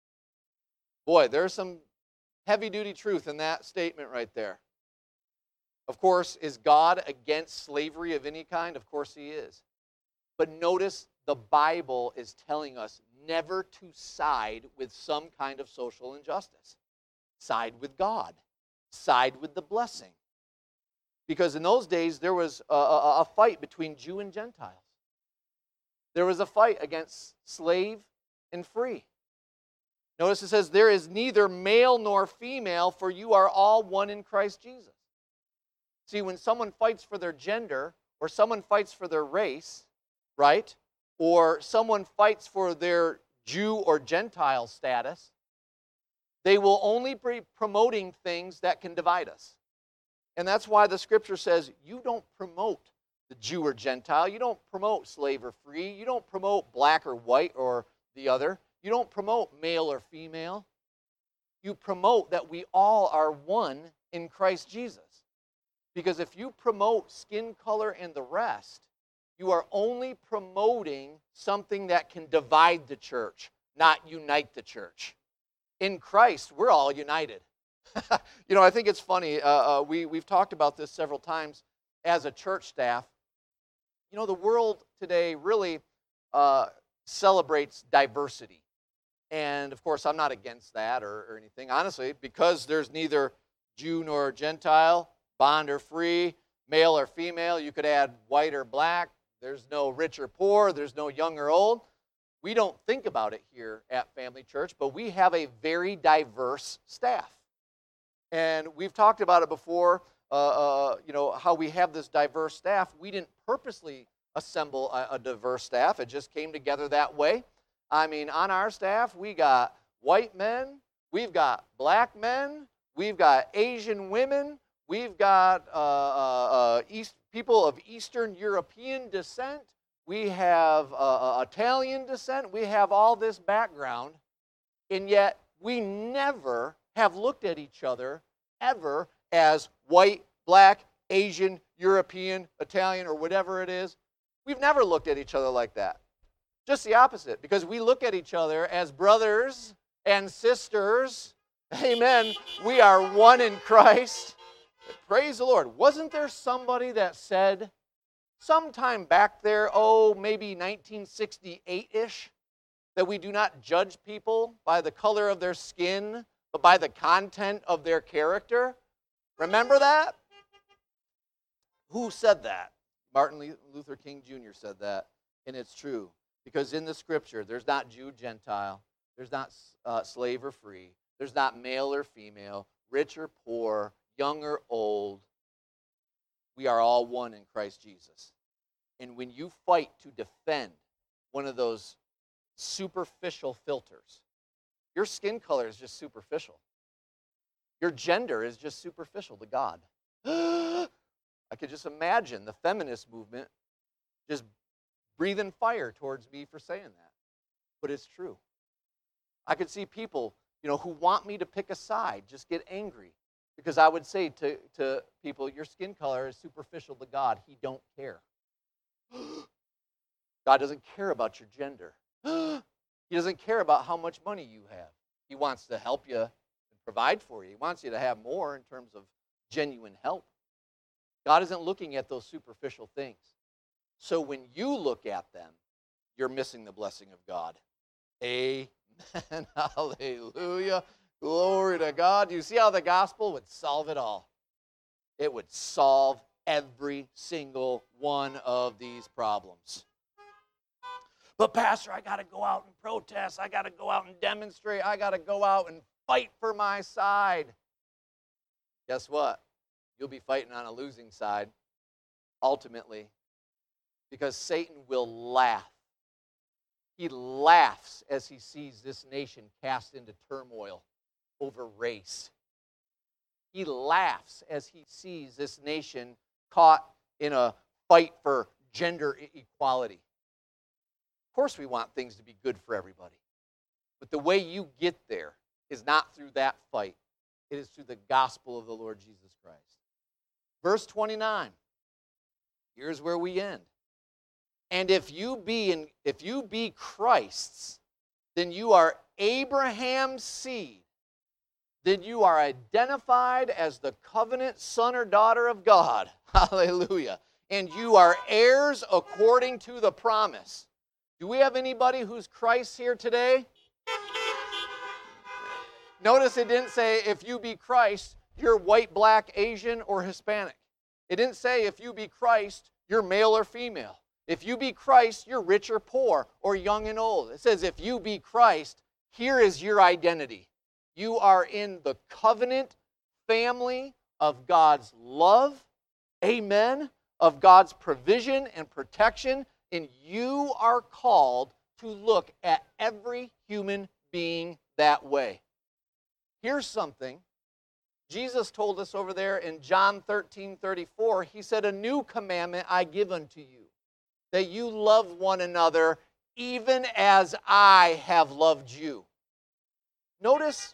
Boy, there's some heavy-duty truth in that statement right there. Of course, is God against slavery of any kind? Of course he is. But notice the the Bible is telling us never to side with some kind of social injustice. Side with God. Side with the blessing. Because in those days, there was a, a, a fight between Jew and Gentiles. There was a fight against slave and free. Notice it says, there is neither male nor female, for you are all one in Christ Jesus. See, when someone fights for their gender, or someone fights for their race, right? Or someone fights for their Jew or Gentile status, they will only be promoting things that can divide us. And that's why the scripture says, you don't promote the Jew or Gentile. You don't promote slave or free. You don't promote black or white or the other. You don't promote male or female. You promote that we all are one in Christ Jesus. Because if you promote skin color and the rest, you are only promoting something that can divide the church, not unite the church. In Christ, we're all united. You know, I think it's funny. Uh, uh, we, we've talked about this several times as a church staff. You know, the world today really uh, celebrates diversity. And, of course, I'm not against that or, or anything. Honestly, because there's neither Jew nor Gentile, bond or free, male or female. You could add white or black. There's no rich or poor. There's no young or old. We don't think about it here at Family Church, but we have a very diverse staff. And we've talked about it before, uh, uh, you know, how we have this diverse staff. We didn't purposely assemble a, a diverse staff. It just came together that way. I mean, on our staff, we got white men, we've got black men, we've got Asian women, we've got uh, uh, uh, East, people of Eastern European descent, we have uh, uh, Italian descent, we have all this background, and yet we never have looked at each other ever as white, black, Asian, European, Italian, or whatever it is. We've never looked at each other like that. Just the opposite, because we look at each other as brothers and sisters. Amen. We are one in Christ. Praise the Lord. Wasn't there somebody that said sometime back there, oh, maybe nineteen sixty-eight-ish, that we do not judge people by the color of their skin, but by the content of their character? Remember that? Who said that? Martin Luther King Junior said that, and it's true. Because in the scripture, there's not Jew, Gentile, there's not uh, slave or free, there's not male or female, rich or poor, young or old. We are all one in Christ Jesus. And when you fight to defend one of those superficial filters, your skin color is just superficial. Your gender is just superficial to God. I could just imagine the feminist movement just breathing fire towards me for saying that. But it's true. I could see people, you know, who want me to pick a side just get angry because I would say to, to people, your skin color is superficial to God. He don't care. God doesn't care about your gender. He doesn't care about how much money you have. He wants to help you and provide for you. He wants you to have more in terms of genuine help. God isn't looking at those superficial things. So when you look at them, you're missing the blessing of God. Amen. Hallelujah. Glory to God. You see how the gospel would solve it all? It would solve every single one of these problems. But Pastor, I got to go out and protest. I got to go out and demonstrate. I got to go out and fight for my side. Guess what? You'll be fighting on a losing side, ultimately, because Satan will laugh. He laughs as he sees this nation cast into turmoil over race. He laughs as he sees this nation caught in a fight for gender equality. Of course we want things to be good for everybody. But the way you get there is not through that fight. It is through the gospel of the Lord Jesus Christ. Verse twenty-nine. Here's where we end. And if you be in, if you be Christ's, then you are Abraham's seed. Then you are identified as the covenant son or daughter of God. Hallelujah. And you are heirs according to the promise. Do we have anybody who's Christ here today? Notice it didn't say if you be Christ, you're white, black, Asian, or Hispanic. It didn't say if you be Christ, you're male or female. If you be Christ, you're rich or poor, or young and old. It says if you be Christ, here is your identity. You are in the covenant family of God's love, amen, of God's provision and protection, and you are called to look at every human being that way. Here's something. Jesus told us over there in John thirteen thirty-four, he said, a new commandment I give unto you, that you love one another even as I have loved you. Notice,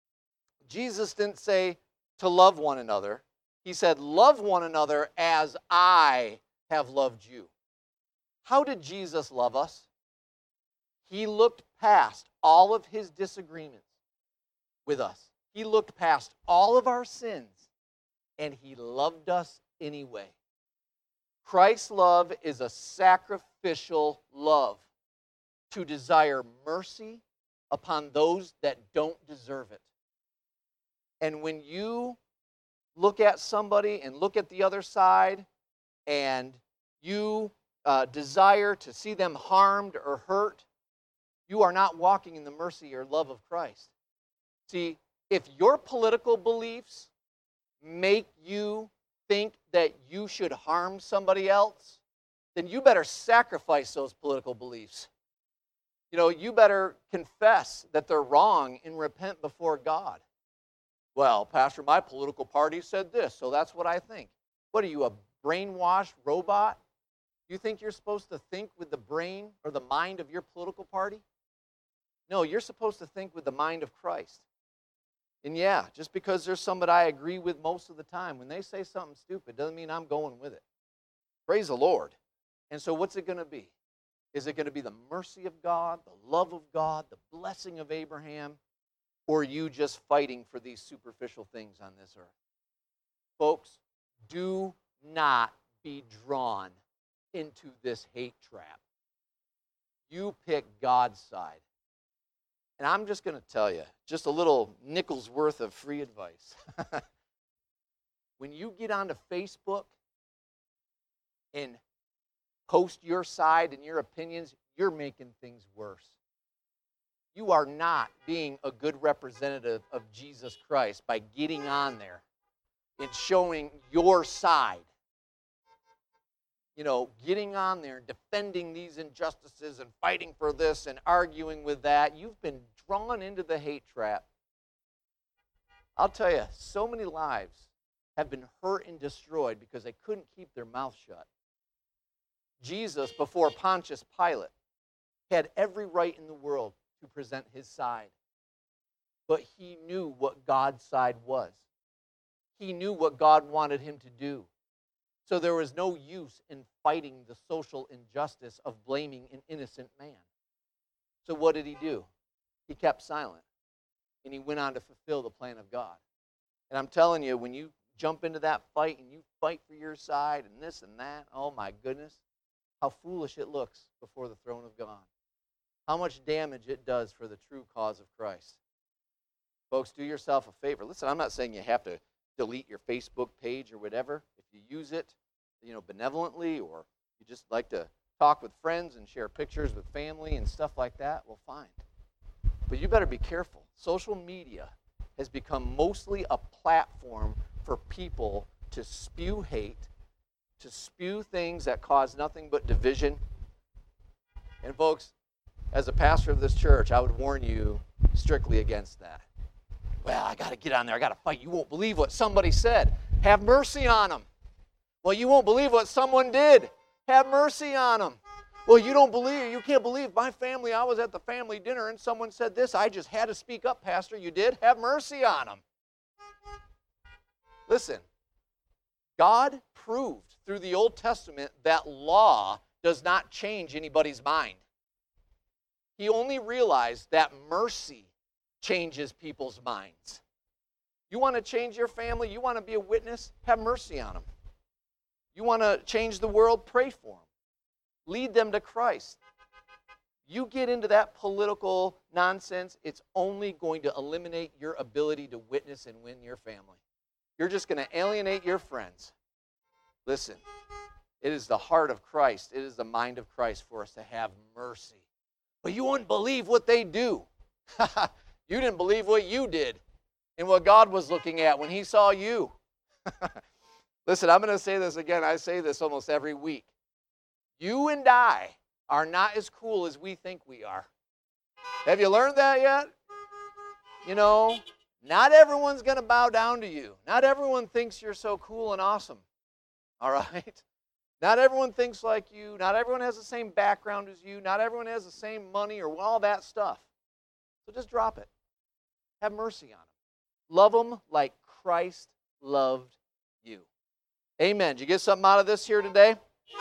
Jesus didn't say to love one another. He said, love one another as I have loved you. How did Jesus love us? He looked past all of his disagreements with us. He looked past all of our sins, and he loved us anyway. Christ's love is a sacrificial love to desire mercy upon those that don't deserve it. And when you look at somebody and look at the other side, and you uh, desire to see them harmed or hurt, you are not walking in the mercy or love of Christ. See, if your political beliefs make you think that you should harm somebody else, then you better sacrifice those political beliefs. You know, you better confess that they're wrong and repent before God. Well, Pastor, my political party said this, so that's what I think. What are you, a brainwashed robot? You think you're supposed to think with the brain or the mind of your political party? No, you're supposed to think with the mind of Christ. And yeah, just because there's somebody I agree with most of the time, when they say something stupid, doesn't mean I'm going with it. Praise the Lord. And so what's it going to be? Is it going to be the mercy of God, the love of God, the blessing of Abraham, or are you just fighting for these superficial things on this earth? Folks, do not be drawn into this hate trap. You pick God's side. And I'm just going to tell you, just a little nickel's worth of free advice. When you get onto Facebook and post your side and your opinions, you're making things worse. You are not being a good representative of Jesus Christ by getting on there and showing your side. You know, getting on there, defending these injustices and fighting for this and arguing with that. You've been drawn into the hate trap. I'll tell you, so many lives have been hurt and destroyed because they couldn't keep their mouth shut. Jesus, before Pontius Pilate, had every right in the world to present his side. But he knew what God's side was. He knew what God wanted him to do. So there was no use in fighting the social injustice of blaming an innocent man. So what did he do? He kept silent. And he went on to fulfill the plan of God. And I'm telling you, when you jump into that fight and you fight for your side and this and that, oh my goodness, how foolish it looks before the throne of God. How much damage it does for the true cause of Christ. Folks, do yourself a favor. Listen, I'm not saying you have to delete your Facebook page or whatever. If you use it, you know, benevolently, or you just like to talk with friends and share pictures with family and stuff like that, well, fine. But you better be careful. Social media has become mostly a platform for people to spew hate, to spew things that cause nothing but division. And folks, as a pastor of this church, I would warn you strictly against that. Well, I got to get on there. I got to fight. You won't believe what somebody said. Have mercy on them. Well, you won't believe what someone did. Have mercy on them. Well, you don't believe, you can't believe my family, I was at the family dinner and someone said this. I just had to speak up, Pastor. You did? Have mercy on them. Listen, God proved through the Old Testament that law does not change anybody's mind. He only realized that mercy changes people's minds. You want to change your family? You want to be a witness? Have mercy on them. You want to change the world? Pray for them. Lead them to Christ. You get into that political nonsense, it's only going to eliminate your ability to witness and win your family. You're just going to alienate your friends. Listen, it is the heart of Christ. It is the mind of Christ for us to have mercy. But you wouldn't believe what they do. You didn't believe what you did and what God was looking at when he saw you. Listen, I'm going to say this again. I say this almost every week. You and I are not as cool as we think we are. Have you learned that yet? You know, not everyone's going to bow down to you. Not everyone thinks you're so cool and awesome. All right? Not everyone thinks like you. Not everyone has the same background as you. Not everyone has the same money or all that stuff. So just drop it. Have mercy on them. Love them like Christ loved you. Amen. Did you get something out of this here today?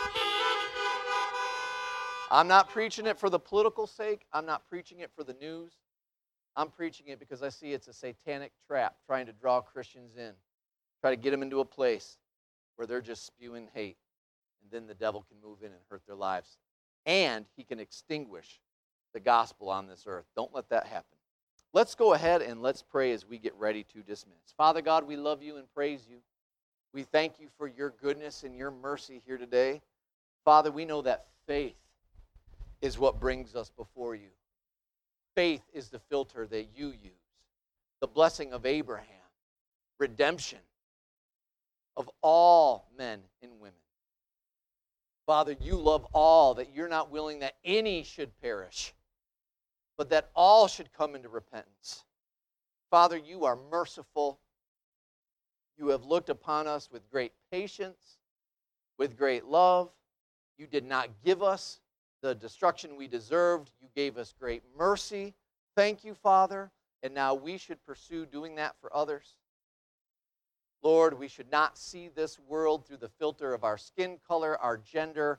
I'm not preaching it for the political sake. I'm not preaching it for the news. I'm preaching it because I see it's a satanic trap trying to draw Christians in, try to get them into a place where they're just spewing hate, and then the devil can move in and hurt their lives. And he can extinguish the gospel on this earth. Don't let that happen. Let's go ahead and let's pray as we get ready to dismiss. Father God, we love you and praise you. We thank you for your goodness and your mercy here today. Father, we know that faith is what brings us before you. Faith is the filter that you use. The blessing of Abraham, redemption of all men and women. Father, you love all, that you're not willing that any should perish, but that all should come into repentance. Father, you are merciful. You have looked upon us with great patience, with great love. You did not give us the destruction we deserved. You gave us great mercy. Thank you, Father. And now we should pursue doing that for others. Lord, we should not see this world through the filter of our skin color, our gender,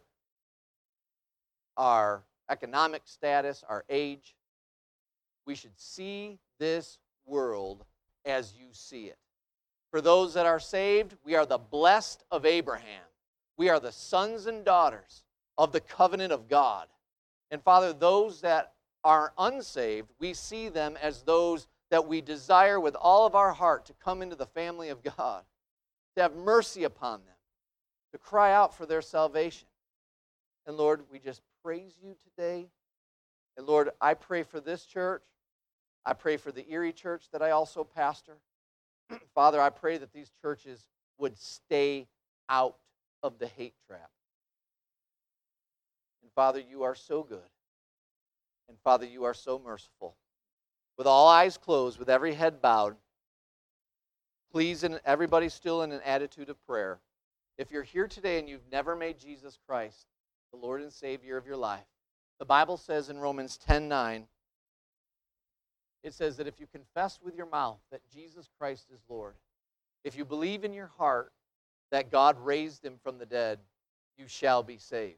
our economic status, our age. We should see this world as you see it. For those that are saved, we are the blessed of Abraham. We are the sons and daughters of the covenant of God. And Father, those that are unsaved, we see them as those that we desire with all of our heart to come into the family of God, to have mercy upon them, to cry out for their salvation. And Lord, we just praise you today. And Lord, I pray for this church. I pray for the Erie church that I also pastor. Father, I pray that these churches would stay out of the hate trap. And Father, you are so good. And Father, you are so merciful. With all eyes closed, with every head bowed, please, and everybody still in an attitude of prayer. If you're here today and you've never made Jesus Christ the Lord and Savior of your life, the Bible says in Romans ten nine, it says that if you confess with your mouth that Jesus Christ is Lord, if you believe in your heart that God raised him from the dead, you shall be saved.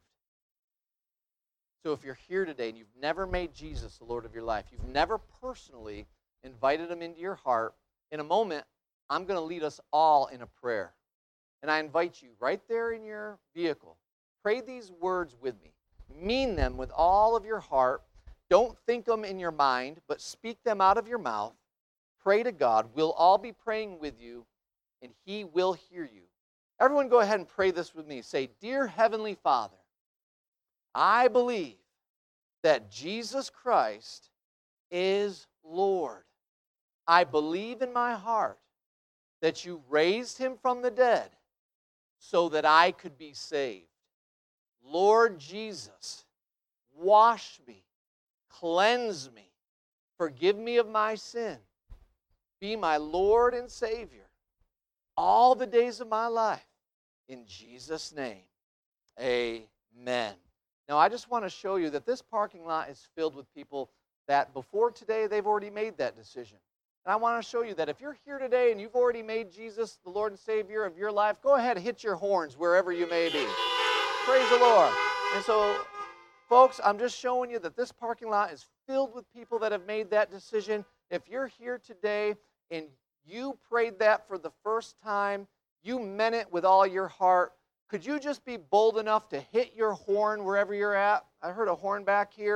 So if you're here today and you've never made Jesus the Lord of your life, you've never personally invited him into your heart, in a moment, I'm going to lead us all in a prayer. And I invite you right there in your vehicle, pray these words with me. Mean them with all of your heart. Don't think them in your mind, but speak them out of your mouth. Pray to God. We'll all be praying with you, and he will hear you. Everyone go ahead and pray this with me. Say, Dear Heavenly Father, I believe that Jesus Christ is Lord. I believe in my heart that you raised him from the dead so that I could be saved. Lord Jesus, wash me, cleanse me, forgive me of my sin. Be my Lord and Savior all the days of my life. In Jesus' name, amen. Now, I just want to show you that this parking lot is filled with people that before today, they've already made that decision. And I want to show you that if you're here today and you've already made Jesus the Lord and Savior of your life, go ahead and hit your horns wherever you may be. Praise the Lord. And so, folks, I'm just showing you that this parking lot is filled with people that have made that decision. If you're here today and you prayed that for the first time, you meant it with all your heart, could you just be bold enough to hit your horn wherever you're at? I heard a horn back here.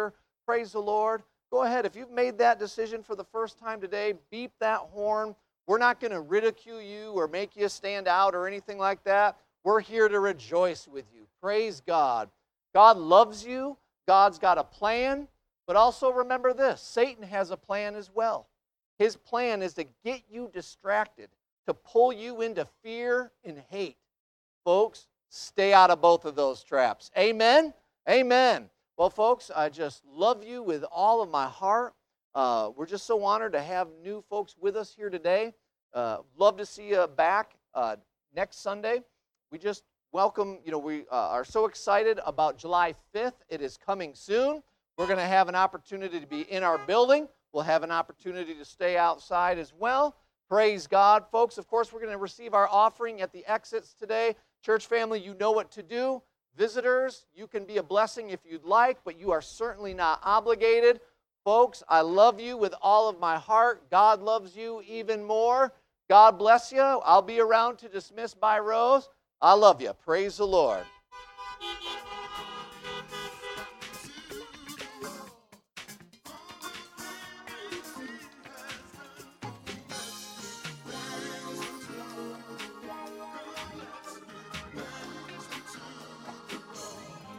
praise the Lord, go ahead. If you've made that decision for the first time today, beep that horn. We're not going to ridicule you or make you stand out or anything like that. We're here to rejoice with you. Praise God. God loves you. God's got a plan. But also remember this, Satan has a plan as well. His plan is to get you distracted, to pull you into fear and hate. Folks, stay out of both of those traps. Amen? Amen. Well, folks, I just love you with all of my heart. Uh, we're just so honored to have new folks with us here today. Uh, love to see you back uh, next Sunday. We just welcome, you know, we uh, are so excited about July fifth. It is coming soon. We're going to have an opportunity to be in our building. We'll have an opportunity to stay outside as well. Praise God. Folks, of course, we're going to receive our offering at the exits today. Church family, you know what to do. Visitors, you can be a blessing if you'd like, but you are certainly not obligated. Folks, I love you with all of my heart. God loves you even more. God bless you. I'll be around to dismiss by rows. I love you. Praise the Lord.